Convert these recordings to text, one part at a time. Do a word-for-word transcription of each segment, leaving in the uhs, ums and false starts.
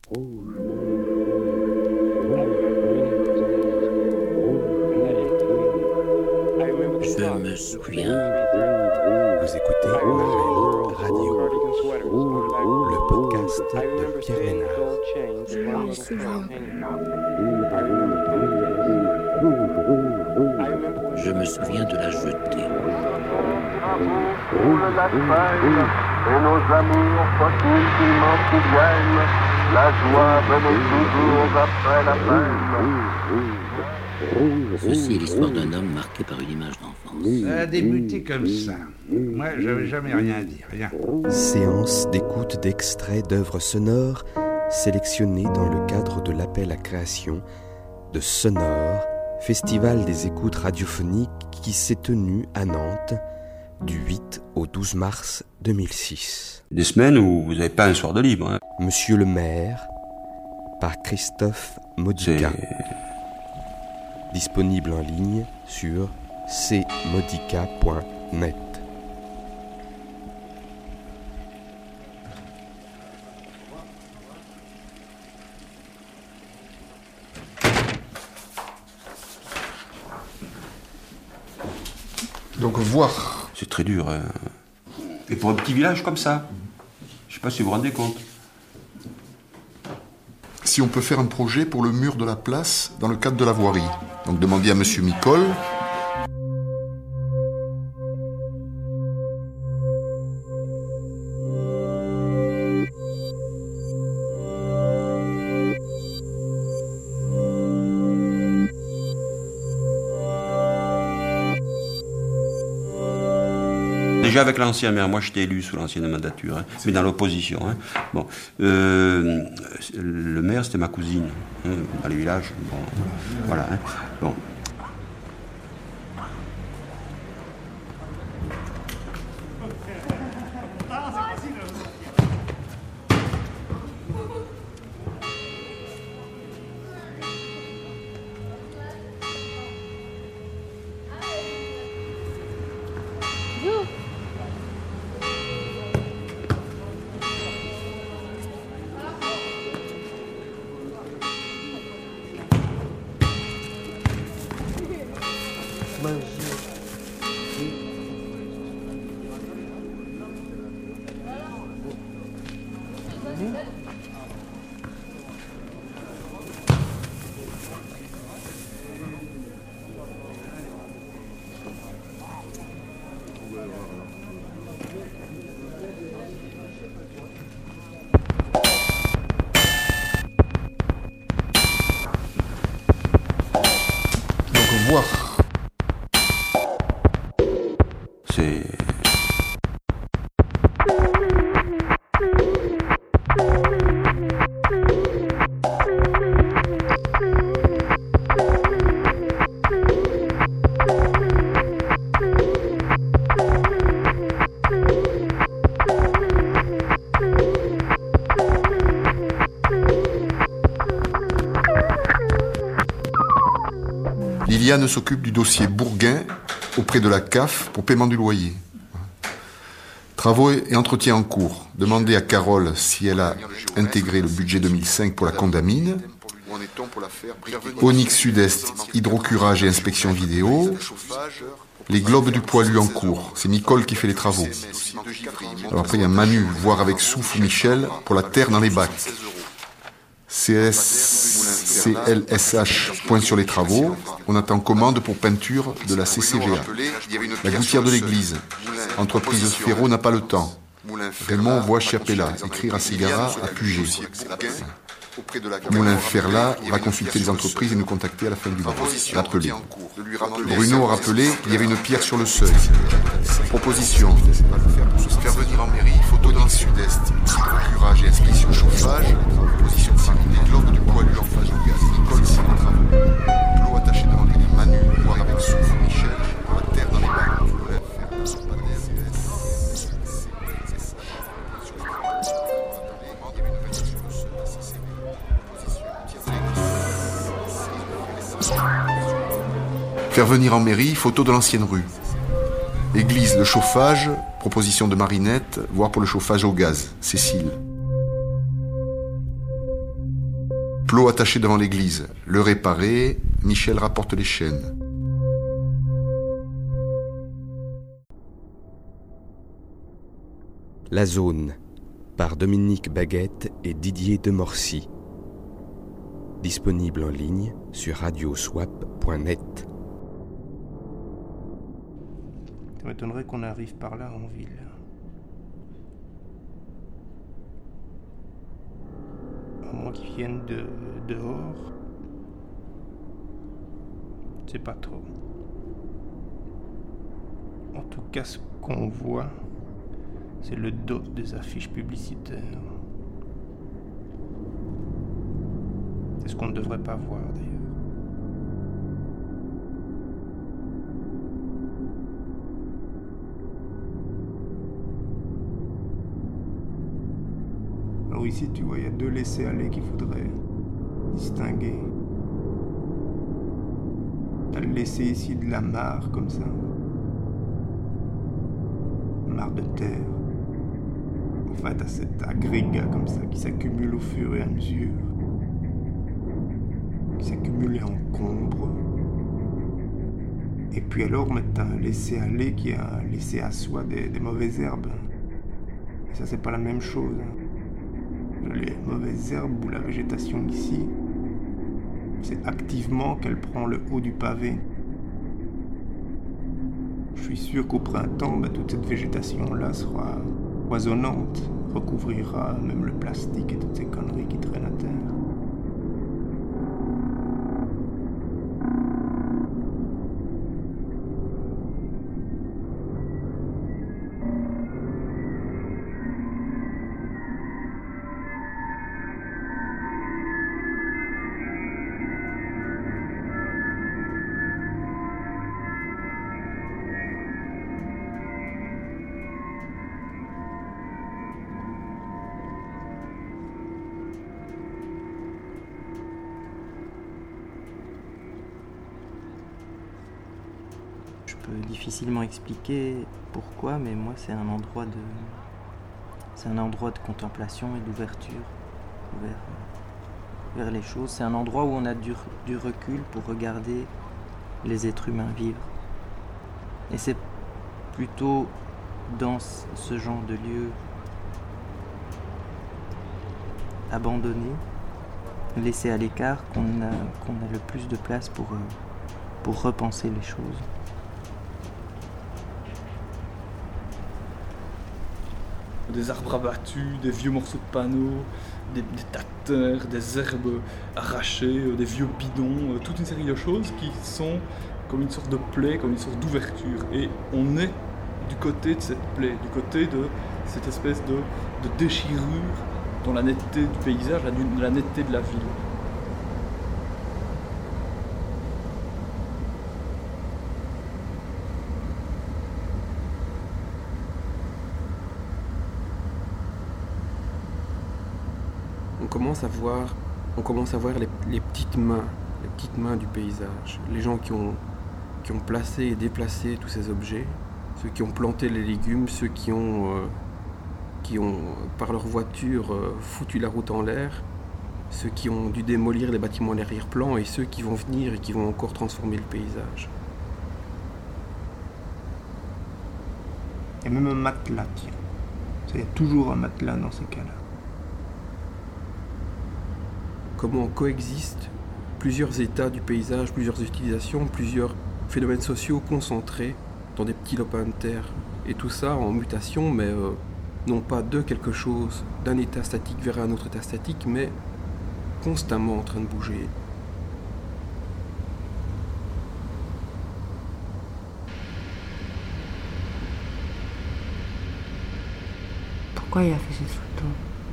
Je me souviens. Vous écoutez Marvel Radio, le podcast de Pierre Ménard. Je me souviens. Je me souviens de la jetée. Roule la feuille, et nos amours, faut-il qu'ils m'en souviennent, la joie venait toujours après la peine. Ceci est l'histoire d'un homme marqué par une image d'enfance. Ça a débuté comme ça. Moi, j'avais jamais rien dit, rien. Séance d'écoute d'extraits d'œuvres sonores sélectionnées dans le cadre de l'appel à création de Sonore, festival des écoutes radiophoniques qui s'est tenu à Nantes du huit au douze mars deux mille six. Des semaines où vous n'avez pas un soir de libre. Hein. Monsieur le maire, par Christophe Modica. C'est... Disponible en ligne sur c modica point net. Donc voir. C'est très dur. Hein. Et pour un petit village comme ça, je sais pas si vous vous rendez compte. Si on peut faire un projet pour le mur de la place dans le cadre de la voirie. Donc demandez à Monsieur Micol. Déjà avec l'ancien maire, moi j'étais élu sous l'ancienne mandature, hein, mais dans l'opposition. Hein. Bon, euh, le maire c'était ma cousine, hein, dans les villages. Bon, voilà. Hein. Bon. Voir. C'est... Liliane s'occupe du dossier Bourguin auprès de la C A F pour paiement du loyer. Travaux et entretiens en cours. Demandez à Carole si elle a intégré le budget deux mille cinq pour la condamine. Onyx Sud-Est, hydrocurage et inspection vidéo. Les globes du poilu en cours. C'est Nicole qui fait les travaux. Alors après il y a Manu, voir avec Souf ou Michel pour la terre dans les bacs. C S C L S H, point sur les travaux. On attend commande pour peinture de la C C V A. La gouttière de l'église. Entreprise Sphero n'a pas le temps. Raymond voit Chiapella écrire à Ségara à Puget. Moulin Ferla va consulter les entreprises et nous contacter à la fin du mois. Rappeler. Bruno a rappelé qu'il y avait une pierre sur le seuil. Proposition. Faire venir en mairie, photo dans le sud-est. Hydrocurage et inspection chauffage. Proposition les globes du poilu en face au gaz. Nicole c'est les travaux. L'eau attachée devant l'église. Manu, voir avec Souf, Michel, pour la terre dans les bacs. Faire venir en mairie, photo de l'ancienne rue. Église, le chauffage, proposition de Marinette, voire pour le chauffage au gaz. Cécile. Plot attaché devant l'église. Le réparer, Michel rapporte les chaînes. La zone, par Dominique Baguette et Didier Demorcy. Disponible en ligne sur radio swap point net. Ça m'étonnerait qu'on arrive par là en ville. À moins qu'ils viennent de dehors. Je sais pas trop. En tout cas, ce qu'on voit, c'est le dos des affiches publicitaires. C'est ce qu'on ne devrait pas voir d'ailleurs. Alors ici, tu vois, il y a deux laissés-aller qu'il faudrait distinguer. T'as le laissé ici de la mare, comme ça. Mare de terre. Enfin, t'as cet agrégat comme ça qui s'accumule au fur et à mesure. Qui s'accumule et encombre. Et puis alors, mais t'as un laissé-aller qui a un laissé-à-soi des, des mauvaises herbes. Et ça, c'est pas la même chose. Les mauvaises herbes ou la végétation ici, c'est activement qu'elle prend le haut du pavé. Je suis sûr qu'au printemps, bah, toute cette végétation-là sera poisonnante, recouvrira même le plastique et toutes ces conneries qui traînent à terre. Difficilement expliquer pourquoi, mais moi c'est un endroit de c'est un endroit de contemplation et d'ouverture vers, vers les choses. C'est un endroit où on a du, du recul pour regarder les êtres humains vivre. Et c'est plutôt dans ce genre de lieu abandonné, laissé à l'écart, qu'on a, qu'on a le plus de place pour, pour repenser les choses. Des arbres abattus, des vieux morceaux de panneaux, des, des tas de terre, des herbes arrachées, des vieux bidons, toute une série de choses qui sont comme une sorte de plaie, comme une sorte d'ouverture. Et on est du côté de cette plaie, du côté de cette espèce de, de déchirure dans la netteté du paysage, la, la netteté de la ville. On commence à voir, on commence à voir les, les petites mains, les petites mains du paysage. Les gens qui ont, qui ont placé et déplacé tous ces objets, ceux qui ont planté les légumes, ceux qui ont, euh, qui ont par leur voiture, euh, foutu la route en l'air, ceux qui ont dû démolir les bâtiments à l'arrière-plan et ceux qui vont venir et qui vont encore transformer le paysage. Il y a même un matelas, tiens. Il y a toujours un matelas dans ces cas-là. Comment coexistent plusieurs états du paysage, plusieurs utilisations, plusieurs phénomènes sociaux concentrés dans des petits lopins de terre. Et tout ça en mutation, mais euh, non pas de quelque chose, d'un état statique vers un autre état statique, mais constamment en train de bouger. Pourquoi il a fait cette photo ?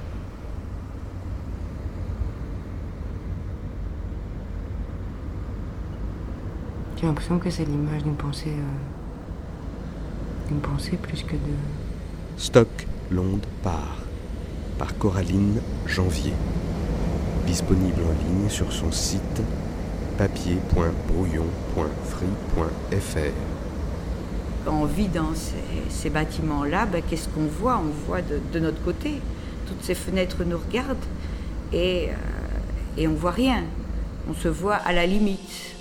J'ai l'impression que c'est l'image d'une pensée, euh, d'une pensée plus que de... Stock l'onde part, par Coraline Janvier. Disponible en ligne sur son site papier point brouillon point free point f r. Quand on vit dans ces, ces bâtiments-là, ben, qu'est-ce qu'on voit ? On voit de, de notre côté. Toutes ces fenêtres nous regardent et, euh, et on voit rien. On se voit à la limite.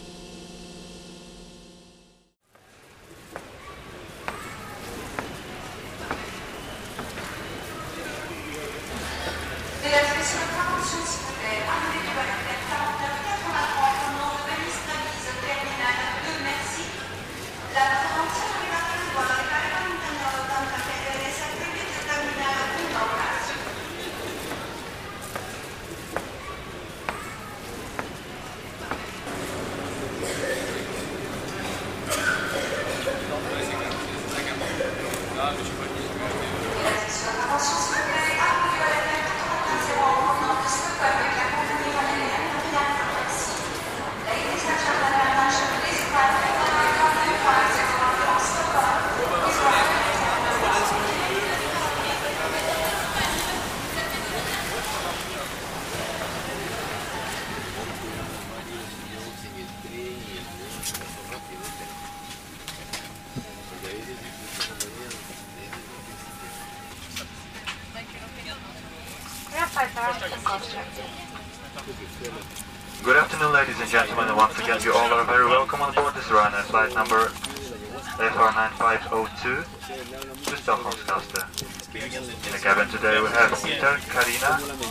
Good afternoon, ladies and gentlemen, and once again you all are very welcome on board this Ryanair flight number F R nine five zero two to Stockholmskaste. In the cabin today we have Peter, Karina,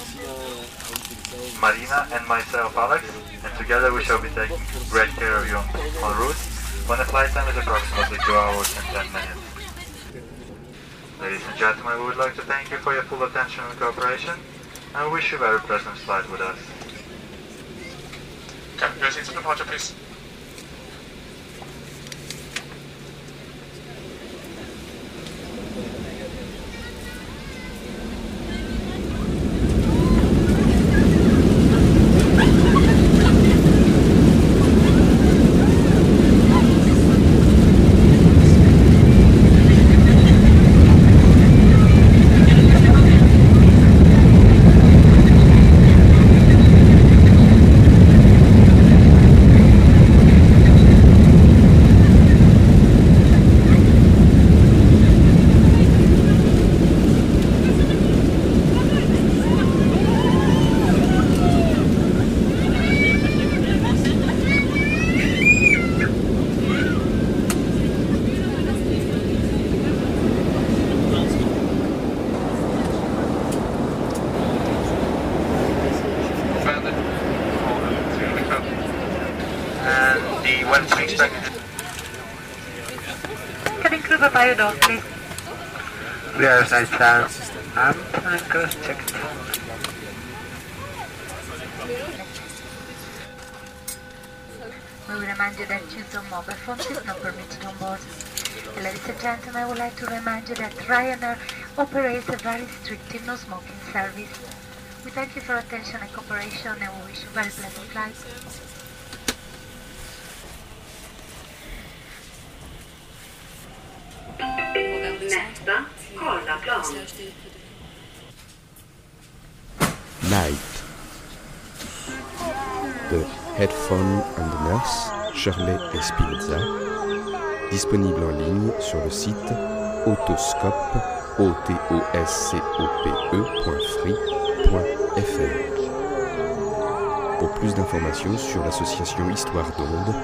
Marina and myself, Alex, and together we shall be taking great care of you en route when the flight time is approximately two hours and ten minutes. Ladies and gentlemen, we would like to thank you for your full attention and cooperation, and we wish you a very pleasant flight with us. Captain, proceed to departure, please. Please. We are side down. I'm anchor checked. We will remind you that use of mobile phones is not permitted on board. Ladies and gentlemen, I would like to remind you that Ryanair operates a very strict no smoking service. We thank you for attention and cooperation, and we wish you a very pleasant flight. Nästa, Karlaplan. Night. De Headphone and Nurse, Shirley Espinoza, disponible en ligne sur le site autoscope, o t o s c o p e point free point f r. Pour plus d'informations sur l'association Histoire d'Onde,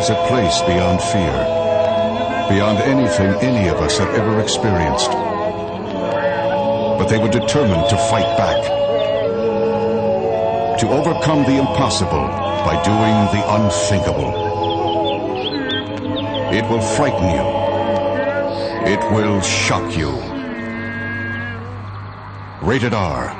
was a place beyond fear, beyond anything any of us have ever experienced. But they were determined to fight back, to overcome the impossible by doing the unthinkable. It will frighten you. It will shock you. Rated R.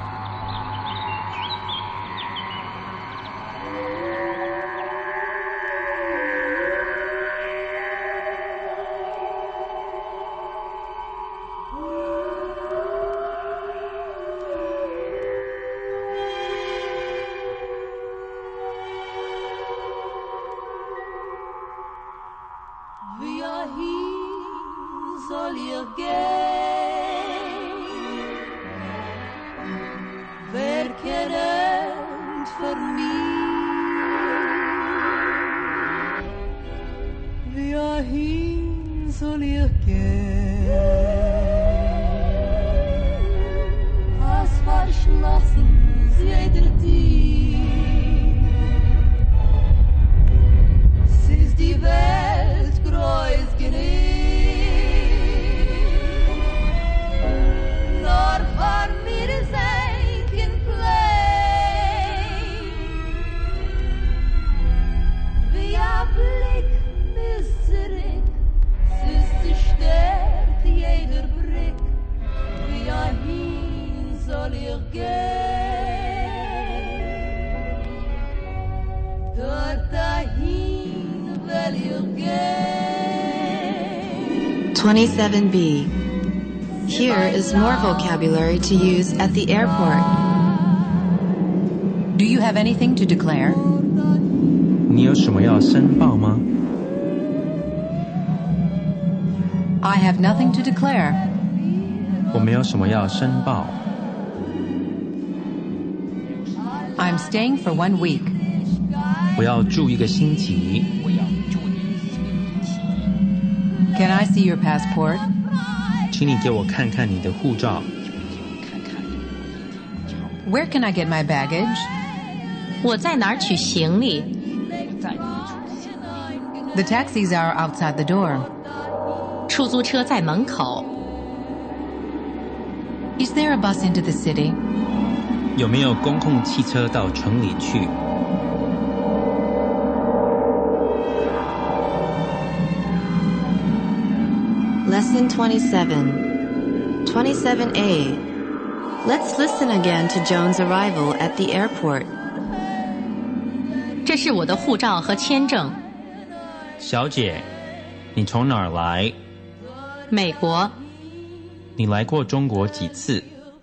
twenty-seven B. Here is more vocabulary to use at the airport. Do you have anything to declare? 你有什么要申报吗 I have nothing to declare. 我没有什么要申报 I'm staying for one week. 我要住一个星期 Can I see your passport? 请你给我看看你的护照 Where can I get my baggage? 我在哪儿取行李 The taxis are outside the door. 出租车在门口 Is there a bus into the city? 有没有公共汽车到城里去 Lesson twenty-seven. twenty-seven A. Let's listen again to Joan's arrival at the airport. 这是我的护照和签证小姐你从哪儿来美国你来过中国几次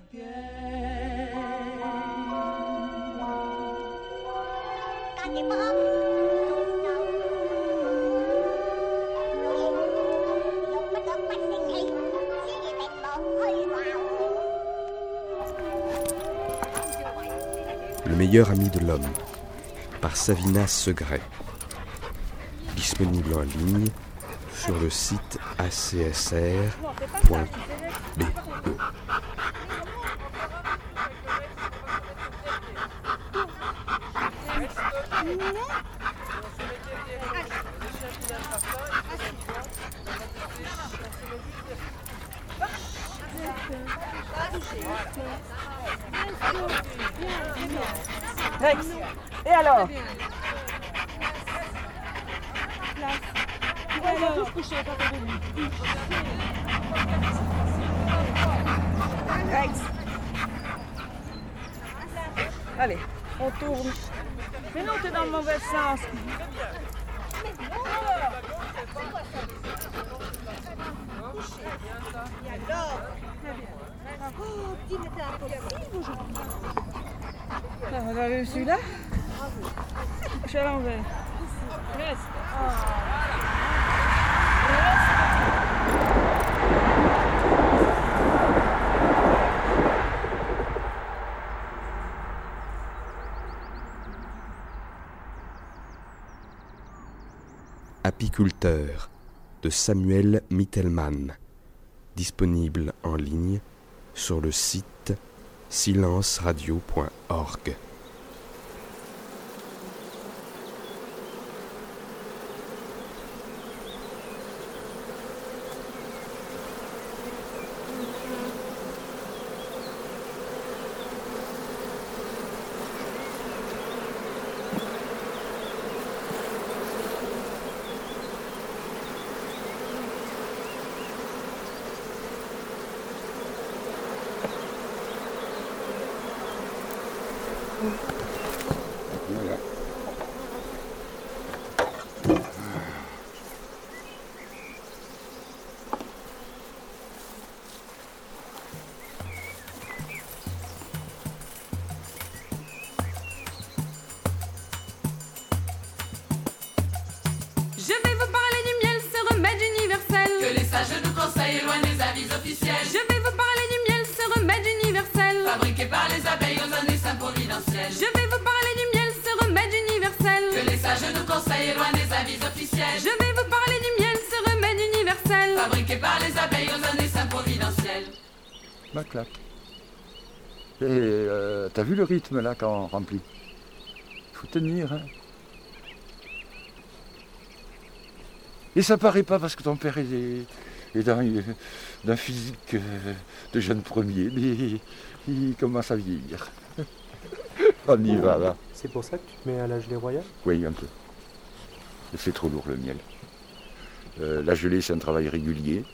Le meilleur ami de l'homme, par Savina Segret. Disponible en ligne sur le site a c s r point b. Rex, et alors? On va tous coucher à côté de lui. Rex. Allez, on tourne. Mais non, t'es dans le mauvais sens. Oh, dis, mais t'es impossible aujourd'hui. On a vu celui-là? Je suis à l'envers. Reste. Apiculteur de Samuel Mittelmann, disponible en ligne sur le site silence radio point org. Voilà. Je vais vous parler du miel, ce remède universel. Que les sages nous conseillent loin des avis officiels. Je vais vous parler du miel, ce remède universel. Fabriqué par les abeilles aux années saint providentielles. Je vais vous parler du miel, ce remède universel. Que les sages nous conseillent loin des avis officiels. Je vais vous parler du miel, ce remède universel. Fabriqué par les abeilles aux années saint providentielles. Ma claque. Et euh, t'as vu le rythme là quand on remplit? Faut tenir, hein. Et ça paraît pas parce que ton père est, est d'un, d'un physique de jeune premier, mais il commence à vieillir. On y va là. C'est pour ça que tu te mets à la gelée royale? Oui, un peu. C'est trop lourd le miel. Euh, la gelée, c'est un travail régulier.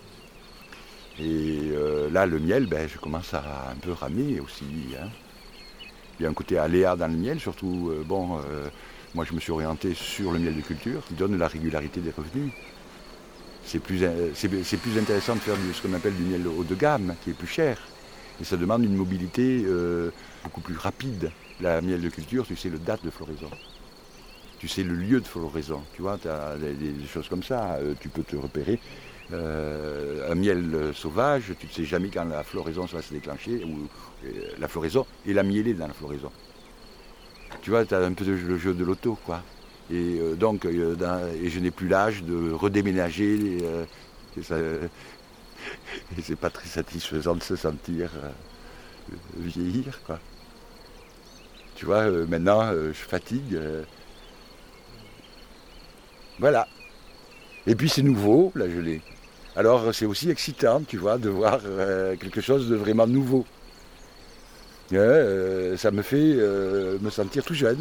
Et euh, là, le miel, ben, je commence à un peu ramer aussi. Hein. Il y a un côté aléa dans le miel, surtout, euh, bon, euh, moi je me suis orienté sur le miel de culture qui donne la régularité des revenus. C'est plus, c'est, c'est plus intéressant de faire du, ce qu'on appelle du miel haut de gamme, qui est plus cher. Et ça demande une mobilité euh, beaucoup plus rapide. La miel de culture, tu sais le date de floraison. Tu sais le lieu de floraison. Tu vois, tu as des, des choses comme ça. Euh, tu peux te repérer. Euh, un miel sauvage, tu ne sais jamais quand la floraison va se déclencher, ou euh, la floraison et la mielée dans la floraison. Tu vois, tu as un peu le jeu de l'auto, quoi. Et euh, donc, euh, dans, et je n'ai plus l'âge de redéménager. Euh, et, ça, et c'est pas très satisfaisant de se sentir euh, vieillir, quoi. Tu vois, euh, maintenant, euh, je fatigue. Euh, voilà. Et puis c'est nouveau, la gelée. Alors c'est aussi excitant, tu vois, de voir euh, quelque chose de vraiment nouveau. Ouais, euh, ça me fait euh, me sentir tout jeune.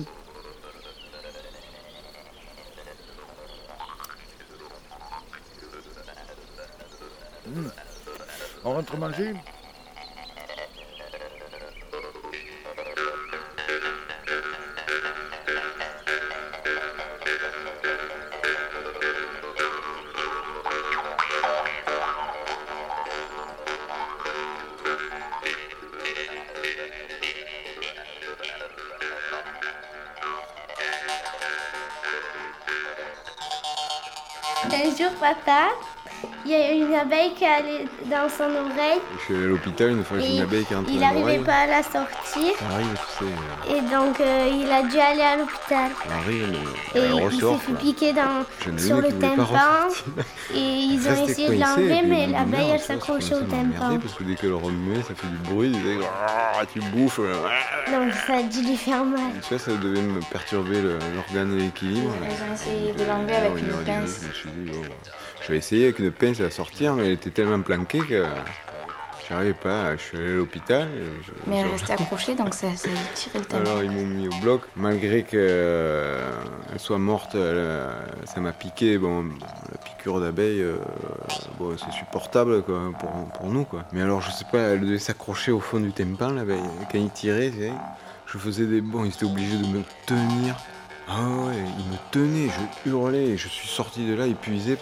Mmh. On rentre manger ? Un jour, papa, il y a une abeille qui est allée dans son oreille. Je suis allé à l'hôpital une fois, j'ai une abeille qui est rentrée il dans l'oreille. n'arrivait pas à la sortir. Ça arrive, tu sais. Et donc, euh, il a dû aller à l'hôpital. Ça arrive, mais Et elle il ressort, s'est fait quoi. piquer dans, Jeune sur Léné le qui voulait pas tympan. ressortir. Et ils Ça, ont c'était essayé de coincé, et l'enlever, puis mais au bout l'abeille, d'un elle moment, ça s'accrochait au commençait à m'emmerder, tympan. parce que dès qu'elle remuait, ça fait du bruit, il disait ah, tu bouffes. Donc, ça a dû lui faire mal. Tu vois, ça devait me perturber le- l'organe de l'équilibre. Ils ont essayé de l'enlever Alors, avec une une heure et demie, pince. je me suis dit, bon, je vais essayer avec une pince à la sortir, mais elle était tellement planquée que je n'arrivais pas. Je suis allé à l'hôpital. et je- Mais elle je- restait accrochée, donc ça, ça a tiré le tympan. Alors ils m'ont mis au bloc, malgré qu'elle soit morte, elle- ça m'a piqué. Bon, la piqûre d'abeille, euh, bon, c'est supportable quoi, pour, pour nous quoi. Mais alors je sais pas, elle devait s'accrocher au fond du tympan l'abeille. Quand il tirait, tu sais, je faisais des bons, il était obligé de me tenir. Ah ouais, il me tenait, je hurlais, et je suis sorti de là épuisé.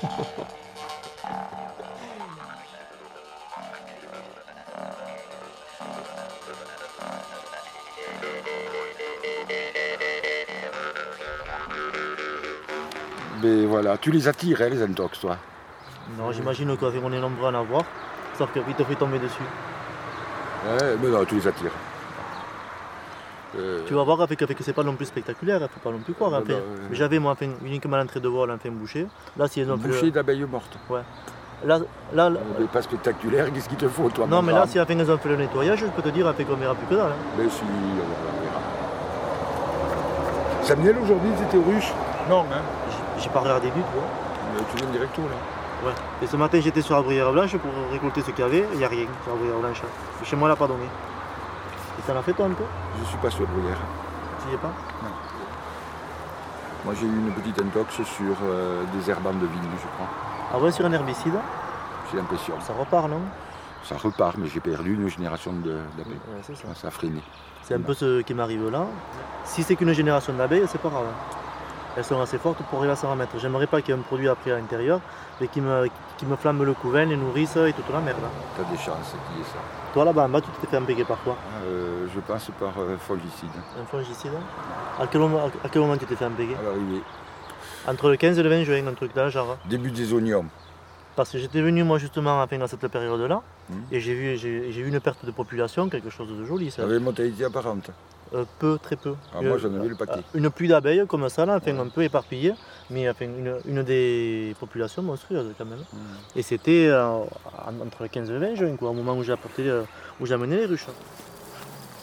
Mais voilà, tu les attires, hein, les intox, toi. Non, j'imagine qu'avec mon nombreux à en avoir, sauf que vite te fait tomber dessus. Ouais, mais non, tu les attires. Euh, Tu vas voir avec, avec c'est pas non plus spectaculaire, il faut pas non plus croire. Non, Enfin, non, ouais. mais j'avais moi enfin, uniquement l'entrée de vol, enfin bouché. Là, si elles ont fait Boucher le- d'abeilles mortes. Ouais. Là, là, là- Mais pas spectaculaire, qu'est-ce qu'il te faut, toi, non, mon mais là, brave si enfin, elles ont fait le nettoyage, je peux te dire après qu'on verra plus que dalle. hein. Mais si, on verra, on verra. Samuel, aujourd'hui, c'était aux ruches? Non, hein. J'ai- J'ai pas regardé du tout. hein. Mais tu viens direct où, là? Ouais. Et ce matin, j'étais sur la bruyère blanche pour récolter ce qu'il y avait. Il n'y a rien sur la bruyère blanche. Et chez moi, elle n'a pas donné. Et ça en a fait toi un peu? Je suis pas sur bruyère. Tu y es pas? Non. Moi, j'ai eu une petite intox sur euh, des herbants de vigne, je crois. Ah ouais, sur un herbicide? J'ai l'impression. Ça repart, non? ça repart, mais j'ai perdu une génération de- d'abeilles. Ouais, c'est ça. Ça a freiné. C'est un peu ce qui m'arrive là. Si c'est qu'une génération d'abeilles, c'est pas grave. Elles sont assez fortes pour arriver à s'en remettre. J'aimerais pas qu'il y ait un produit après à l'intérieur, mais qui me, qui me flamme le couvain, les nourrice et toute la merde. T'as des chances qu'il y ait ça. Toi là-bas en bas, tu t'es fait embêter par quoi? Euh, je passe par euh, fongicide. Un fongicide? À quel moment, à quel moment tu t'es fait embêter? À l'arrivée. Entre le quinze et le vingt juin, un truc là, genre. Début des oignons. Parce que j'étais venu moi justement enfin, dans cette période-là, Mmh. et j'ai vu, j'ai, j'ai eu une perte de population, quelque chose de joli. Ça. Ça avait une mortalité apparente. Euh, peu, très peu. Ah, moi, j'en avais le paquet. Une pluie d'abeilles comme ça, là, enfin, un peu éparpillée, mais enfin, une, une des populations monstrueuses quand même. Mmh. Et c'était euh, en- entre le quinze et le vingt juin, quoi, au moment où j'ai apporté, euh, où j'ai amené les ruches.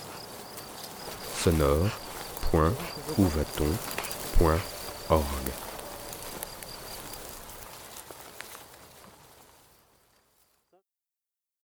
Sonore, point, où va-t-on, point, org.